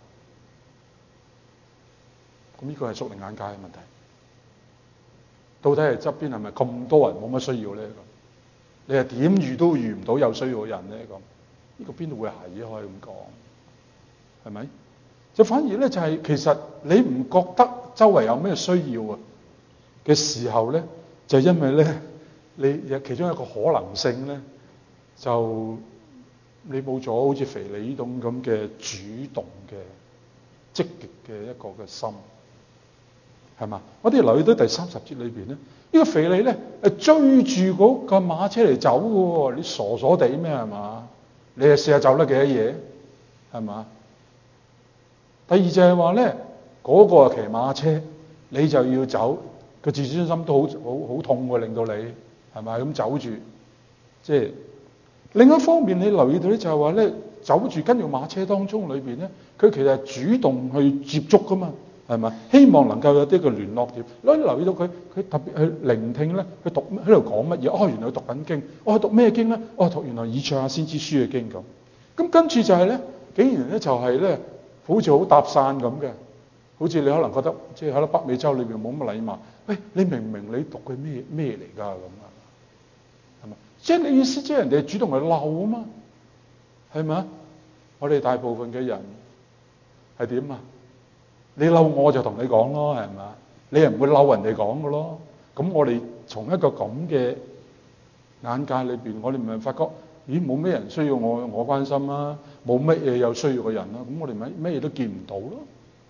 咁呢個係屬靈眼界嘅問題。到底係側邊係咪咁多人冇乜需要咧？咁你係點遇都遇唔到有需要嘅人咧？咁呢個邊度會係可以咁講？係咪？就反而咧就係其實你唔覺得周圍有咩需要啊嘅時候咧，就因為咧你有其中一個可能性咧，就你冇咗好似腓利呢種咁嘅主動嘅積極嘅一個嘅心。係嘛？我哋留意到第30節裏邊咧，呢個腓利咧係追住嗰個馬車嚟走嘅喎，你傻傻地咩係嘛？你係試下走得幾多嘢係嘛？第二就係話咧，嗰個係騎馬車，你就要走，個自尊心都好痛喎，令到你係咪咁走住？即係另一方面，你留意到咧就係話咧，走住跟住馬車當中裏邊咧，佢其實係主動去接觸噶嘛。係咪？希望能夠有啲個聯絡點。你留意到佢特別去聆聽咧，佢讀喺度講乜嘢？原來佢讀緊經。佢讀咩經咧？讀原來以賽亞先知書嘅經咁。咁跟住就係咧，竟然咧就係咧，好似好搭訕咁嘅。好似你可能覺得，即係喺北美洲裏邊冇乜禮貌。喂，你明唔明你讀嘅咩嚟㗎咁啊？係咪？即係你意思，即係人哋主動去鬧啊嘛？係咪啊？我哋大部分嘅人係點啊？你嬲我就同你講咯，係嘛？你係唔會嬲人哋講嘅咯。咁我哋從一個咁嘅眼界裏邊，我哋咪發覺，咦，冇咩人需要我關心啦，冇乜嘢有需要嘅人啦，咁我哋咪咩嘢都見唔到咯。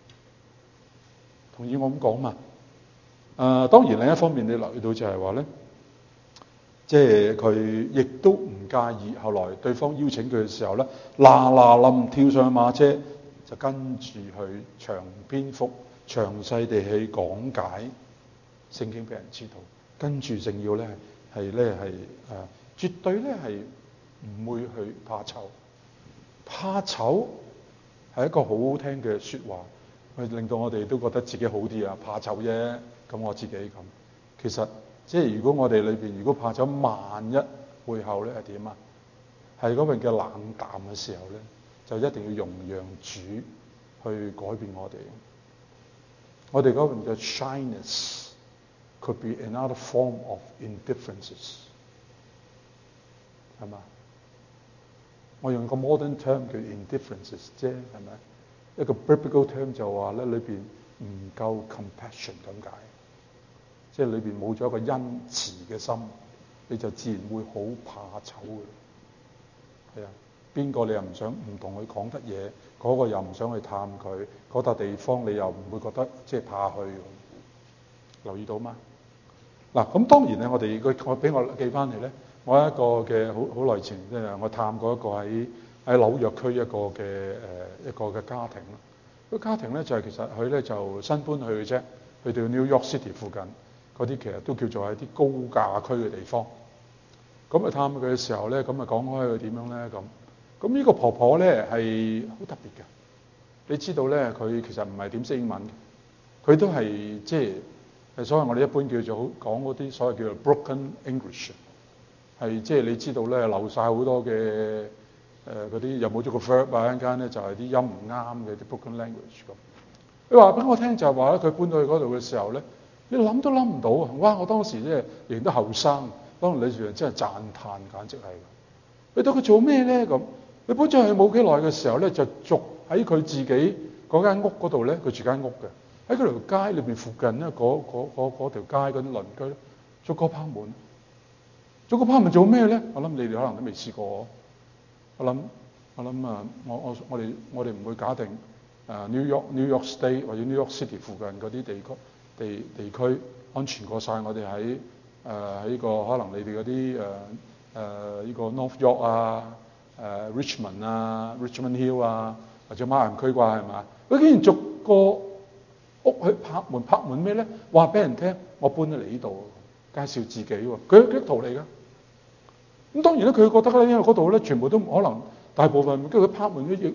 同意我咁講嘛？當然另一方面你留意到就係話咧，即係佢亦都唔介意。後來對方邀請佢嘅時候咧，嗱臨跳上馬車，就跟住去長篇幅、詳細地去講解聖經俾人知道。跟住仲要咧係絕對咧係唔會去怕醜。怕醜係一個好好聽嘅説話，去令到我哋都覺得自己好啲啊！怕醜啫，咁我自己咁。其實即係如果我哋裏邊如果怕醜，萬一背後咧係點啊？係嗰份嘅冷淡嘅時候咧，就一定要容讓主去改變我哋。我哋嗰份嘅 shyness could be another form of indifferences， 係嘛？我用個 modern term 叫 indifferences 啫，係咪？一個 biblical term 就話咧，裏邊唔夠 compassion 咁解，即係裏邊冇咗一個恩慈嘅心，你就自然會好怕醜嘅。係啊，邊個你又唔想唔同佢講得嘢，嗰個又唔想去探佢，嗰笪地方你又唔會覺得即係怕去。留意到嗎？嗱，咁當然咧，我俾我記翻嚟咧，我有一個嘅好耐前，即係我探過一個喺紐約區一個嘅家庭啦。個家庭咧就係其實佢咧就新搬去嘅啫，去到 New York City 附近嗰啲其實都叫做係啲高價區嘅地方。咁啊探佢嘅時候咧，咁啊講開佢點樣咧咁呢個婆婆咧係好特別嘅。你知道咧，佢其實唔係點識英文嘅，佢都係即係所謂我哋一般叫做講嗰啲所謂叫做 broken English， 係即係你知道咧漏晒好多嘅嗰啲又冇咗個 verb 啊，一間咧就係啲音唔啱嘅啲 broken language 咁。佢話俾我聽就係話咧，佢搬到去嗰度嘅時候咧，你諗都諗唔到啊！哇！我當時咧仍然都後生，當時你真係讚歎，簡直係。你到佢做咩咧咁？佢搬咗去冇幾耐嘅時候咧，就逐喺佢自己嗰間屋嗰度咧，佢住間屋嘅。喺嗰條街裏邊附近咧，嗰條街嗰啲鄰居咧，逐個拍門，逐個拍門做咩咧？我諗你哋可能都未試過。我諗啊，我哋唔會假定New York State 或者 New York City 附近嗰啲地區安全過晒我哋喺呢個可能你哋嗰啲呢個 North York 啊、Richmond 啊、Richmond Hill 啊或者馬蘭區啩係嘛？佢竟然逐個屋去拍門咩咧？話俾人聽，我搬咗嚟呢度，介紹自己喎。佢係基督徒嚟㗎。咁當然咧，佢覺得咧，因為嗰度咧全部都可能大部分，跟住佢拍門去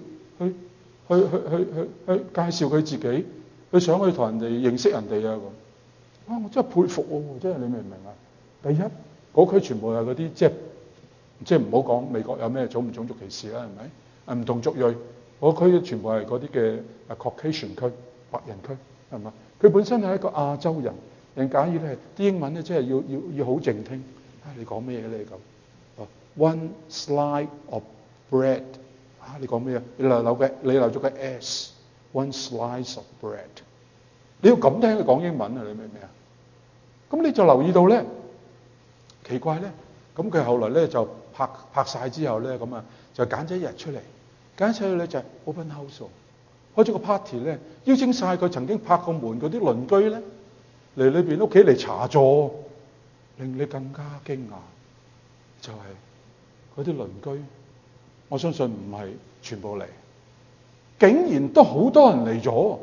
介紹佢自己，佢想去同人哋認識人哋啊咁。我真係佩服喎！真係你明唔明啊？第一，嗰區全部係嗰啲即係唔好講美國有咩種族歧視啦，係咪？唔同族裔，嗰區全部係嗰啲嘅Caucasian 區白人區，係嘛？佢本身係一個亞洲人，人假如咧啲英文咧，真係要好靜聽。你講咩嘢咧咁？One slice of bread， 你講咩啊？你漏咗個 s，one slice of bread。你要咁聽佢講英文啊？你明唔明啊？咁你就留意到咧，奇怪咧，咁佢後來咧就拍晒之後咧，咁啊就揀咗一日出嚟，揀出去咧就係 open house， 開咗個 party 咧，邀請晒佢曾經拍過門嗰啲鄰居咧嚟裏邊屋企嚟茶座，令你更加驚訝，就係嗰啲鄰居，我相信唔係全部嚟，竟然都好多人嚟咗。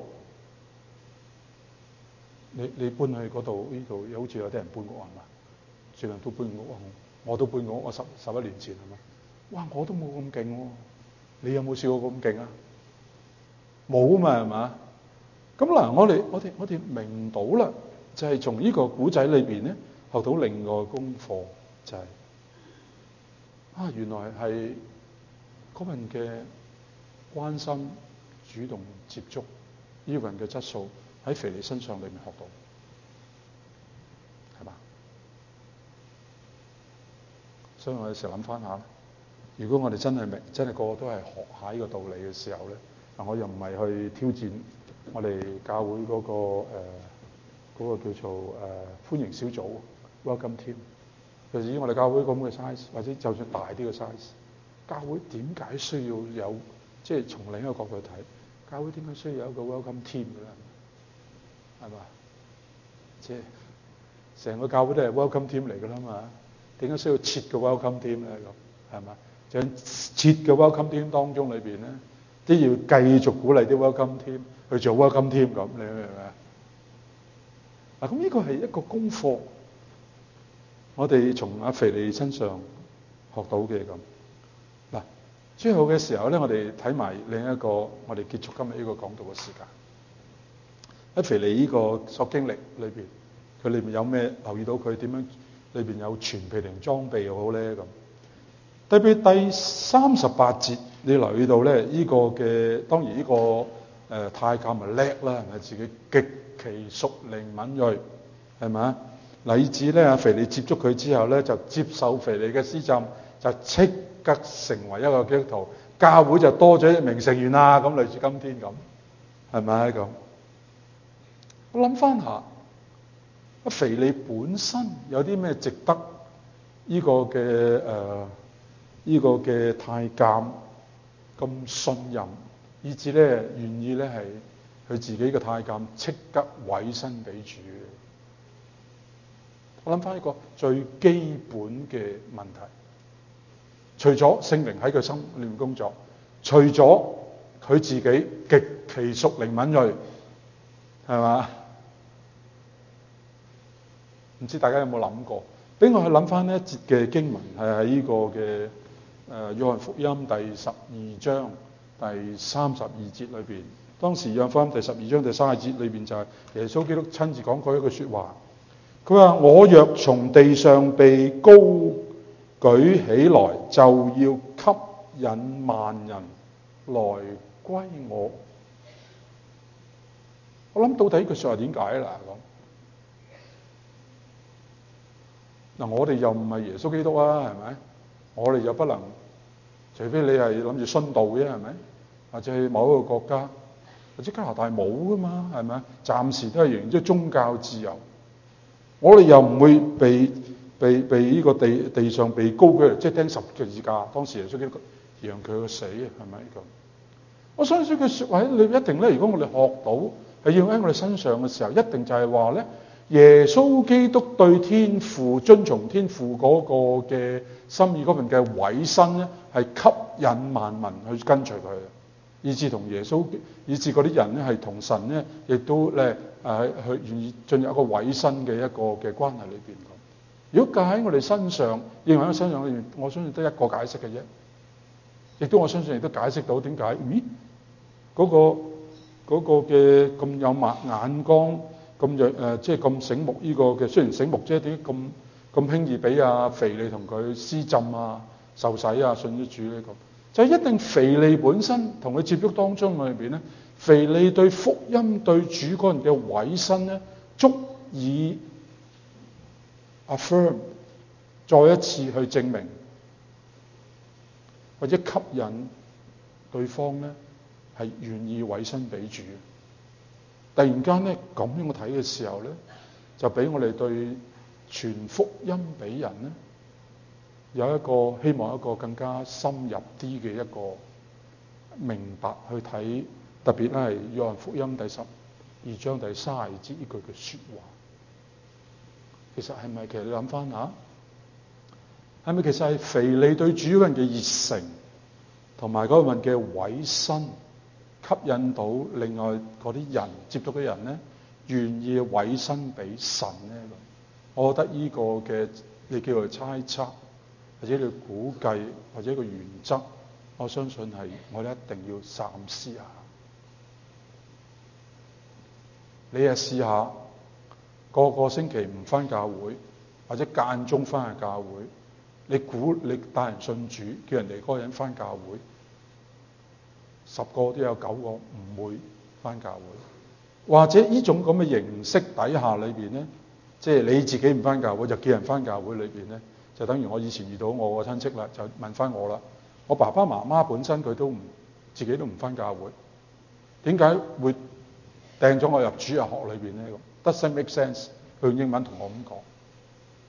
你搬去嗰度呢度，好似有啲人搬屋係嘛？最近都搬屋啊！我都搬屋，我十一年前係嘛？哇！我都冇咁勁喎，你有冇試過咁勁啊？冇啊嘛係嘛？咁嗱，我哋明到啦，就係從呢個古仔裏邊咧，學到另外功課，就係原來係嗰份嘅關心、主動接觸呢份嘅質素喺腓利身上裏面學到，係嘛？所以我有時諗翻下，如果我哋真係個個都係學下呢個道理嘅時候咧，我又唔係去挑戰我哋教會嗰個叫做歡迎小組 Welcome Team， 譬如以我哋教會咁嘅 size， 或者就算大啲嘅 size， 教會點解需要有即係從另一個角度睇，教會點解需要有一個 welcome team 嘅咧？係嘛？即係成個教會都係 welcome team 嚟㗎啦嘛，點解需要設個 welcome team 咧？咁係嘛？就喺設嘅 welcome team 當中裏邊咧，都要繼續鼓勵啲 welcome team 去做 welcome team 咁，你明唔明啊？嗱，咁呢個係一個功課，我哋從阿腓利身上學到嘅咁。嗱，最後嘅時候咧，我哋睇埋另一個，我哋結束今日呢個講道嘅時間。喺腓利呢個所經歷裏邊，佢裏邊有咩留意到佢點樣？裏邊有全備定裝備好咧咁。特別第38節，你留意到咧，呢個嘅當然呢個太監咪叻啦，係咪？自己極其屬靈敏鋭，係咪？乃至咧，阿腓利接觸佢之後咧，就接受腓利嘅施浸，就即刻成為一個基督徒，教會就多咗一名成員啦。咁類似今天咁，係咪咁？我諗翻下，阿腓利本身有啲咩值得呢個嘅呢個嘅太監咁信任，以至咧願意咧係佢自己嘅太監即刻委身俾主。我諗翻一個最基本嘅問題，除咗聖靈喺佢心裏面工作，除咗佢自己極其屬靈敏鋭，係嘛？唔知大家有冇諗過？俾我去諗翻呢一節嘅經文，係喺呢個嘅約翰福音第12章第32節裏邊。當時約翰福音第12章第30節裏邊就係耶穌基督親自講過一句説話。佢話：我若從地上被高舉起來，就要吸引萬人來歸我。我諗到底呢句説話點解啦？嗱，我哋又唔係耶穌基督啊，係咪？我哋又不能，除非你係諗住殉道啫，係咪？或者去某一個國家，或者加拿大冇噶嘛，係咪？暫時都係仍然即係宗教自由。我哋又唔會被呢個地上被高舉，即係釘十字架。當時耶穌基督讓佢去死，係咪咁？我相信佢説話你一定咧，如果我哋學到係要喺我哋身上嘅時候，一定就係話咧。耶穌基督對天父遵從天父嗰個嘅心意嗰份嘅委身咧，係吸引萬民去跟隨佢，以至同耶穌，以至嗰啲人咧係同神咧，亦都咧去願意進入一個委身嘅一個嘅關係裏邊。如果架喺我哋身上，應用喺身上裏面，我相信得一個解釋嘅啫。亦都我相信亦都解釋到點解？咦，嗰個嘅咁有眼光。咁即係咁醒目呢個嘅，雖然醒目啫，點解咁輕易俾阿腓利同佢施浸啊、受洗啊、信咗主呢？咁就一定腓利本身同佢接觸當中裏邊咧，腓利對福音對主嗰人嘅委身咧，足以 affirm 再一次去證明或者吸引對方咧係願意委身俾主。突然間咧咁樣我睇嘅時候咧，就俾我哋對傳福音俾人咧，有一個希望一個更加深入啲嘅一個明白去睇，特別咧係約翰福音第12章第30節呢句嘅説話。其實係咪其實你諗翻下，係咪其實係腓利對主人嘅熱誠同埋嗰份嘅委身？吸引到另外嗰啲人接觸嘅人咧，願意委身俾神咧。我覺得呢個嘅你叫做猜測，或者你估計，或者一個原則，我相信係我哋一定要三思下。你試下個個星期唔返教會，或者間中返去教會，你估你帶人信主，叫人哋嗰個人返教會，10個都有9個唔會返教會，或者呢種咁嘅形式底下裏邊咧，即係你自己唔返教會，就叫人返教會裏邊咧，就等於我以前遇到我個親戚啦，就問翻我啦。我爸爸媽媽本身佢都自己都唔返教會，點解會掟咗我入主日學裏邊咧？咁 doesn't make sense。佢用英文同我咁講，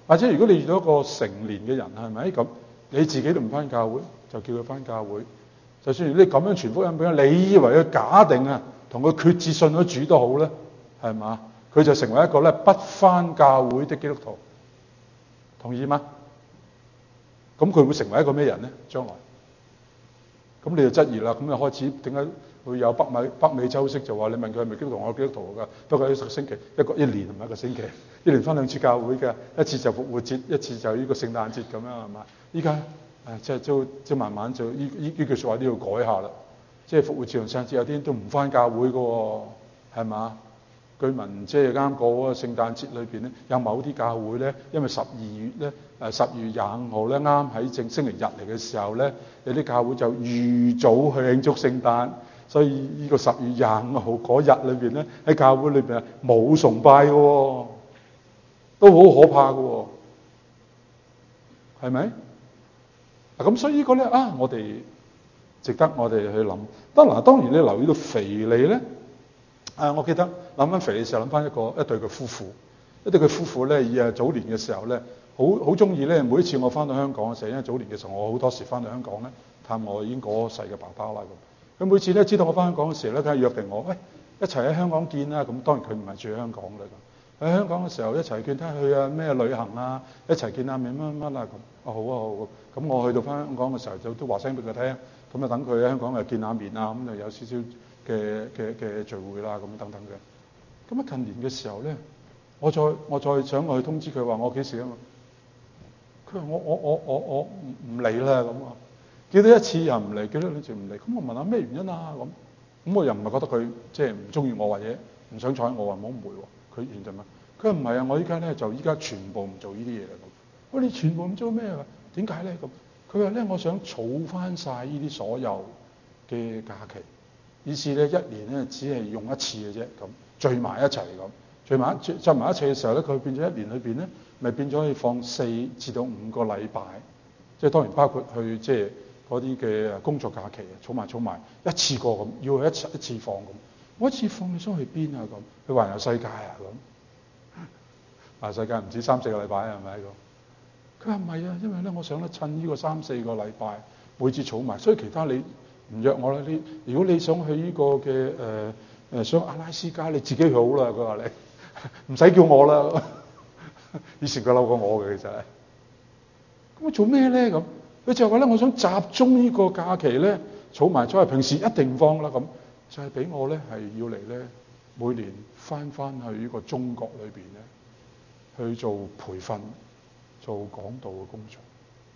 或者如果你遇到一個成年嘅人，係咪咁？你自己都唔返教會，就叫佢返教會。就算你咁樣傳福音俾佢，你以為佢假定啊，同佢決志信咗主都好咧，係嘛？佢就成為一個咧不返教會的基督徒，同意嗎？咁佢會成為一個咩人咧？將來，咁你就質疑啦。咁就開始點解會有北美洲式就話你問佢係咪基督徒，我係基督徒㗎，不過一個星期一年唔係一個星期，一年返2次教會嘅，一次就復活節，一次就呢個聖誕節咁樣係嘛？依家即係慢慢就呢句説話都要改下啦。即係復活節同聖誕節有啲都唔返教會㗎喎，係嘛？據聞即係啱過嗰個聖誕節裏邊咧，有某啲教會咧，因為12月咧10月25號咧啱喺正星期日嚟嘅時候咧，有啲教會就預早去慶祝聖誕，所以呢個10月25號嗰日裏邊咧，喺教會裏邊冇崇拜嘅喎，都好可怕嘅喎，係咪？咁所以呢個咧我哋值得我哋去諗。嗱，當然你留意到腓利咧。我記得諗翻腓利嘅時候，諗翻一對嘅夫婦，一對嘅夫婦咧，早年嘅時候咧，好中意咧。每一次我翻到香港嘅時候，因為早年嘅時候我好多時翻到香港咧探我已經過世嘅爸爸啦咁。佢每次咧知道我翻香港嘅時候咧，梗係約定我，喂，一齊喺香港見啦。咁當然佢唔係住喺香港嘅，喺香港嘅時候一齊見他去啊咩旅行啊，一齊見下面乜乜啊咁。好啊好。咁我去到翻香港嘅時候就都話聲俾佢聽，咁啊等佢喺香港又見下面啊，咁就有少少嘅聚會啦，咁等等嘅。咁近年嘅時候咧，我再想去通知佢話我幾時啊嘛？佢話我唔嚟啦咁啊！叫多一次又唔嚟，叫多兩次唔嚟。咁我問下咩原因啊？咁我又唔係覺得佢即係唔中意我或者唔想睬我，話冇誤會喎。佢現就問佢話唔係啊，我依家全部唔做呢啲嘢啦咁。我哋全部唔做咩啊？點解咧咁？佢話咧我想儲翻晒呢啲所有嘅假期。於是咧，一年咧只係用一次嘅啫，咁聚埋一齊咁，聚埋一齊嘅時候咧，佢變咗一年裏邊咧，咪變咗可以放4至到5個禮拜，即係當然包括去即係嗰啲嘅工作假期啊，儲埋一次過咁，要去一次放咁。我一次放你想去邊啊咁？去環遊世界啊咁？環遊世界唔止3-4個禮拜係咪咁？佢話唔係啊，因為咧我想咧趁呢個3-4個禮拜每次儲埋，所以其他你唔約我啦。如果你想去呢個嘅想阿拉斯加，你自己去好啦。佢話你唔使叫我啦。以前佢嬲過我嘅其實係。咁我做咩咧咁？佢就話咧，我想集中呢個假期咧儲埋咗，平時一定放啦咁，就係俾我咧係要嚟咧每年翻去呢個中國裏邊咧去做培訓、做講道嘅工作。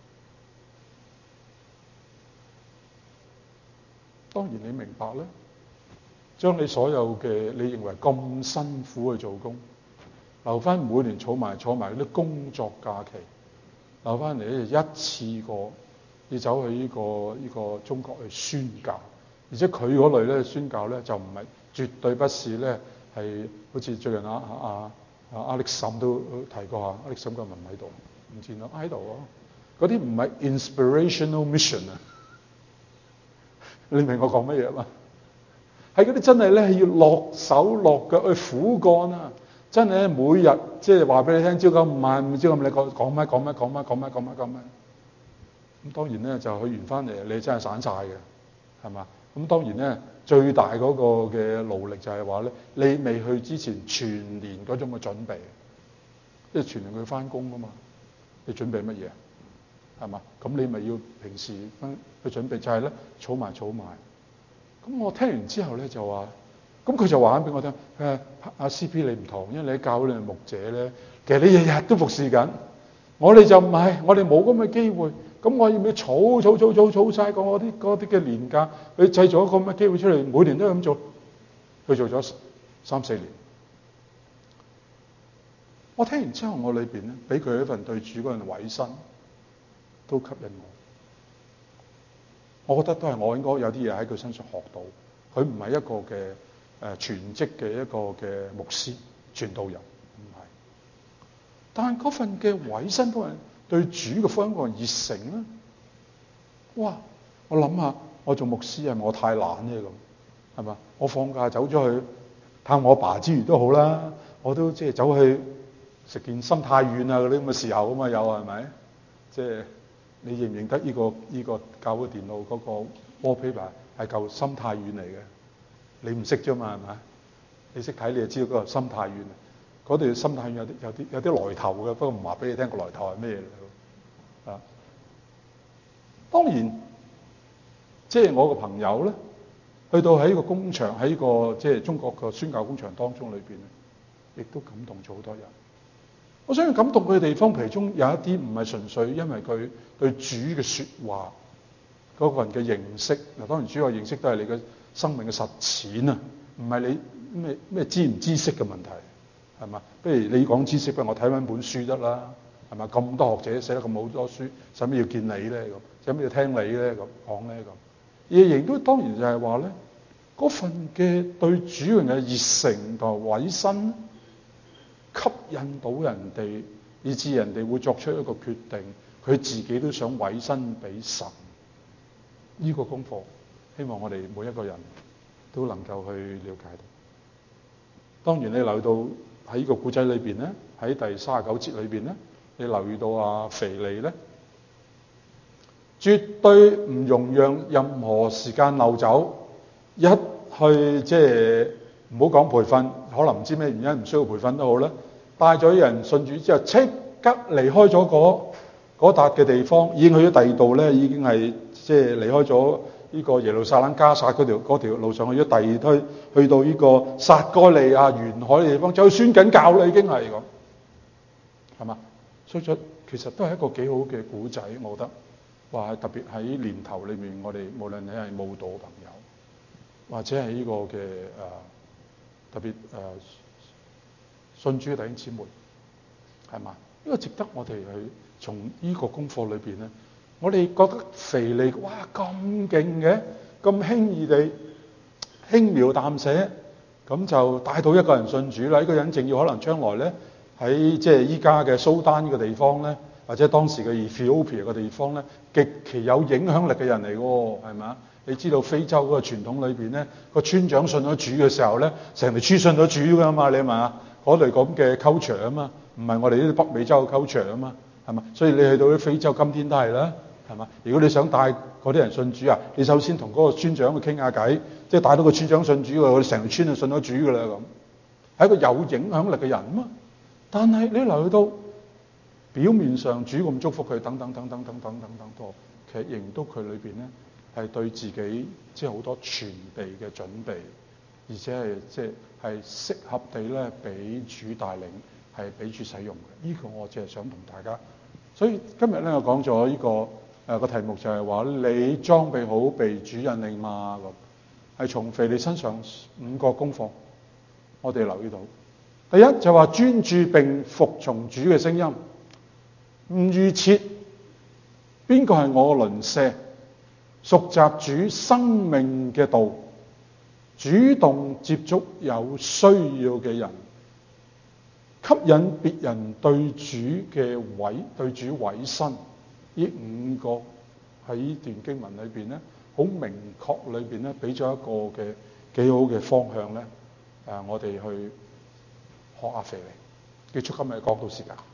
當然你明白咧，將你所有嘅你認為咁辛苦去做工，留翻每年儲埋嗰啲工作假期，留翻嚟咧就一次過要走去呢個中國去宣教，而且佢嗰類咧宣教咧就唔係絕對不是咧係好似最近阿 Alex 都提過嚇，Alex 今日唔喺度，唔見到喺度啊，嗰啲唔係 inspirational mission 啊。你明我講乜嘢嘛？係嗰啲真係咧係要落手落腳去苦幹啊！真係每日即係話俾你聽，朝9晚5，唔知咁你講乜。咁當然咧就去完翻嚟，你真係散晒嘅，係嘛？咁當然咧最大嗰個嘅勞力就係話咧，你未去之前全年嗰種嘅準備，即係全年去翻工㗎嘛，你準備乜嘢？係嘛？咁你咪要平時去準備，就係咧儲埋。咁我聽完之後咧就話，咁佢就話緊俾我聽，阿 CP 你唔同，因為你喺教會裏面牧者咧，其實你日日都服侍緊，我哋就唔係，我哋冇咁嘅機會。咁我要唔要儲晒嗰啲嘅年假，去製造一個咁嘅機會出嚟，每年都咁做？佢做咗3-4年。我聽完之後，我裏邊咧俾佢一份對主嗰份委身，都吸引我。我覺得都係我應該有啲嘢喺佢身上學到。佢唔係一個嘅全職嘅一個嘅牧師、傳道人，唔係。但係嗰份嘅委身都係對主嘅福音個熱誠啦。哇！我諗下，我做牧師係咪我太懶咧咁？係嘛？我放假走咗去探我爸之餘都好啦，我都即係走去食件心太軟啊嗰啲咁嘅時候啊嘛，有係咪？即係你認唔認得呢個教會電腦嗰個 wallpaper 係嚿心太軟嚟嘅？你唔識啫嘛，係咪？你識睇你就知道嗰個心太軟。嗰度心太軟有啲來頭嘅，不過唔話俾你聽個來頭係咩嚟啊？當然，即係我個朋友咧，去到喺個工場喺個即係中國個宣教工場當中裏邊咧，亦都感動咗好多人。我相信感動佢嘅地方，其中有一啲唔係純粹因為佢對主嘅説話嗰個人嘅認識。嗱，當然主要嘅認識都係你嘅生命嘅實踐啊，唔係你咩知唔知識嘅問題，係嘛？不如你講知識，不如我睇翻本書得啦，係嘛？咁多學者寫得咁好多書，使乜要見你咧？咁使乜要聽你咧？咁講咧？咁亦都當然就係話咧，嗰份嘅對主人嘅熱誠同埋委身，吸引到人哋，以致人哋會作出一個決定，佢自己都想委身俾神。呢個功課，希望我哋每一個人都能夠去了解到。當然你留意到喺呢個故仔裏邊咧，喺第39節裏邊咧，你留意到腓利咧，絕對唔容讓任何時間漏走，一去即係唔好講培訓，可能唔知咩原因唔需要培訓都好啦，帶咗啲人信主之後，即刻離開咗嗰笪嘅地方，已經去咗第二度咧，已經係即係離開咗呢個耶路撒冷加撒嗰條路上去咗第二區，去到呢個撒該利亞沿海嘅地方，就宣緊教啦，已經係咁，係嘛？所以其實都係一個幾好嘅古仔，我覺得話特別喺年頭裏面，我哋無論你係慕道嘅朋友，或者係呢個嘅特別信主嘅弟兄姊妹，係嘛？呢個值得我哋去從呢個功課裏邊咧，我哋覺得腓利哇咁勁嘅，咁輕易地輕描淡寫咁就帶到一個人信主啦。呢個人正要可能將來咧喺即係依家嘅蘇丹呢個地方咧，或者當時嘅 Ethiopia 嘅地方咧，極其有影響力嘅人嚟喎，係咪？你知道非洲嗰個傳統裏邊咧，個村長信咗主嘅時候咧，成條村信咗主㗎嘛，你係咪？嗰類咁嘅 culture 啊嘛，唔係我哋呢啲北美洲嘅 culture 啊嘛，係嘛？所以你去到啲非洲，今天都係啦，係嘛？如果你想帶嗰啲人信主啊，你首先同嗰個村長去傾下偈，即係帶到個村長信主嘅，我哋成條村就信咗主㗎啦咁，係一個有影響力嘅人啊嘛。但係你留意到表面上主咁祝福佢，等等多，其實仍都佢裏邊咧係對自己即係好多全備嘅準備，而且係即係適合地咧俾主帶領，係俾主使用嘅。呢個我只係想同大家。所以今日咧我講咗呢個個題目就係話你裝備好被主引領嘛咁，係從腓利身上5個功課，我哋留意到。第一就話專注並服從主嘅聲音，唔預設邊個係我嘅鄰舍，熟習主生命嘅道，主動接觸有需要嘅人，吸引別人對主委身。呢5個喺呢段經文裏邊咧，好明確裏邊咧，俾咗一個嘅幾好嘅方向咧。我哋去學下腓利。結束今日嘅講道時間。